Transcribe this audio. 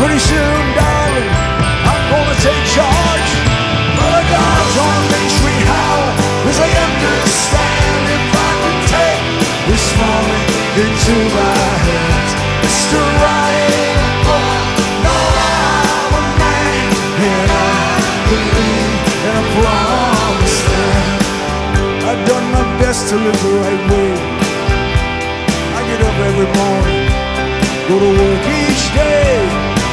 Pretty soon, darling, I'm gonna take charge. But the guards on Main Street howl, 'cause they understand if I can take this moment into my hands. Mr. Riding Bull, no, I'm a man, and I believe in a promised land. I've done my best to live the right way. I get up every morning, go to work